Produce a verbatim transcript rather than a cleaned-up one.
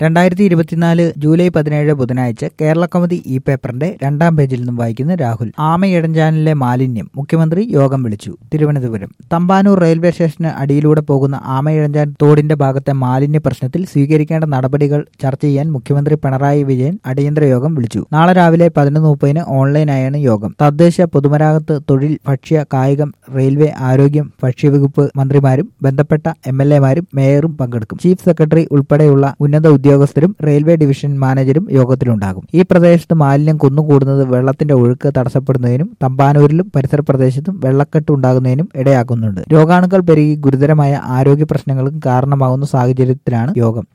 രണ്ടായിരത്തി ഇരുപത്തിനാല് ജൂലൈ പതിനേഴ് ബുധനാഴ്ച കേരള കൗമുദി ഈ പേപ്പറിന്റെ രണ്ടാം പേജിൽ നിന്നും വായിക്കുന്ന രാഹുൽ. ആമയിടഞ്ചാനിലെ മാലിന്യം മുഖ്യമന്ത്രി യോഗം വിളിച്ചു. തിരുവനന്തപുരം. തമ്പാനൂർ റെയിൽവേ സ്റ്റേഷന് അടിയിലൂടെ പോകുന്ന ആമയിഴഞ്ചാൻ തോടിന്റെ ഭാഗത്തെ മാലിന്യ പ്രശ്നത്തിൽ സ്വീകരിക്കേണ്ട നടപടികൾ ചർച്ച ചെയ്യാൻ മുഖ്യമന്ത്രി പിണറായി വിജയൻ അടിയന്തര യോഗം വിളിച്ചു. നാളെ രാവിലെ പതിനൊന്ന് മുപ്പതിന് ഓൺലൈനായാണ് യോഗം. തദ്ദേശ, പൊതുമരാമത്ത്, തൊഴിൽ, ഭക്ഷ്യ, കായികം, റെയിൽവേ, ആരോഗ്യം, ഭക്ഷ്യവകുപ്പ് മന്ത്രിമാരും ബന്ധപ്പെട്ട എം എൽ എമാരും മേയറും പങ്കെടുക്കും. ചീഫ് സെക്രട്ടറി ഉൾപ്പെടെയുള്ള ഉന്നത ഉദ്യോഗസ്ഥരും റെയിൽവേ ഡിവിഷൻ മാനേജരും യോഗത്തിലുണ്ടാകും. ഈ പ്രദേശത്ത് മാലിന്യം കുന്നുകൂടുന്നത് വെള്ളത്തിന്റെ ഒഴുക്ക് തടസ്സപ്പെടുന്നതിനും തമ്പാനൂരിലും പരിസര പ്രദേശത്തും വെള്ളക്കെട്ട് ഉണ്ടാകുന്നതിനും ഇടയാക്കുന്നുണ്ട്. രോഗാണുക്കൾ പെരുകി ഗുരുതരമായ ആരോഗ്യ പ്രശ്നങ്ങൾക്കും കാരണമാകുന്ന സാഹചര്യത്തിലാണ് യോഗം.